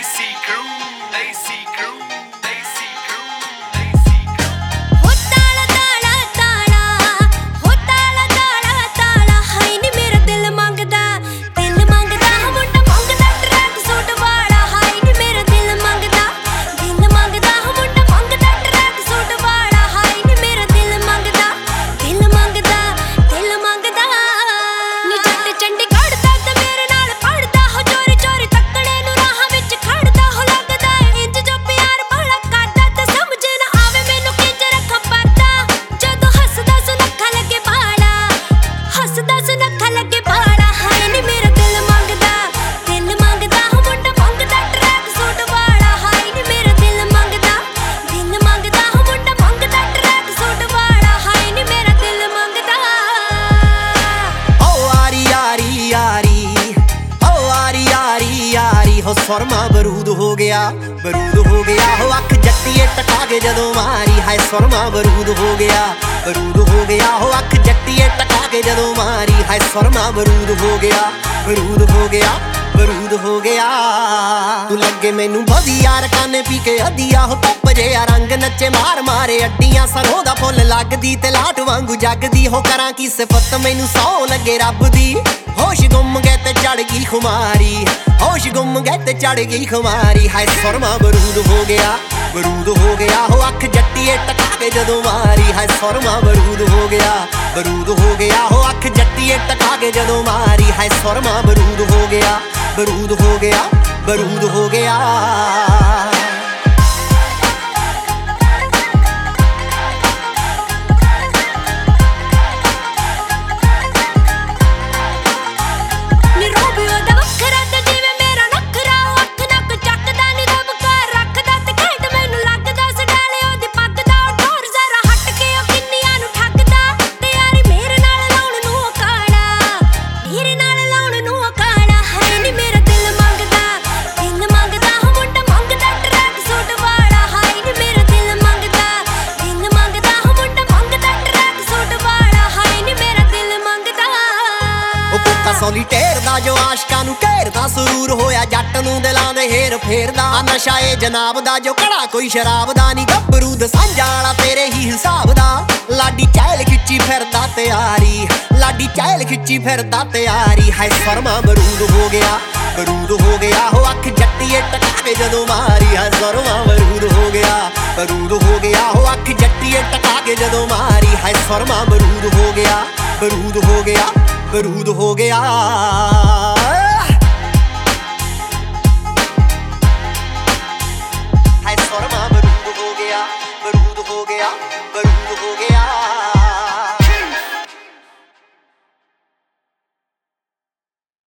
Desi Crew, Desi Crew, Desi Crew. सुरमा बरूद हो गया हो अख जट्टीए टका के जदों मारी हाय सुरमा बरूद हो गया हो अख जट्टीए टका के जदों मारी हाय सुरमा बरूद हो गया तू लगे मैनू वधिया रकाने पी के अदिया हो धुप जिहा रंग नचे मार मारे अड्डियां सरों दा फुल लगदी ते लाट वांगू जगदी हो करां की सिफत मैनू सौ लगे रब दी होश गुम गए ते चढ़ गई खुमारी होश गुम गए ते चढ़ गई खुमारी हाय सुरमा बरूद हो गया हो अख जट्टीए टका के जदों मारी हाय सुरमा बरूद हो गया हो अख जट्टीए टका के जदों मारी हाय सुरमा बरूद हो गया सोलीटेर दा जो आशकां नू घेरदा सुरूर होया जट नू दिलां दे हेर फेरदा नशा ए जनाब दा जो कड़ा कोई शराब दा नी गभरू दसांजा वाला तेरे ही हिसाब दा लाडी चैल खिच्ची फिरदा तैयारी हाय सुरमा बरूद हो गया हो अख जट्टीए टका के जदों मारी हाय सुरमा बरूद हो गया हो अख जट्टीए टका के जदों मारी हाय सुरमा बरूद हो गया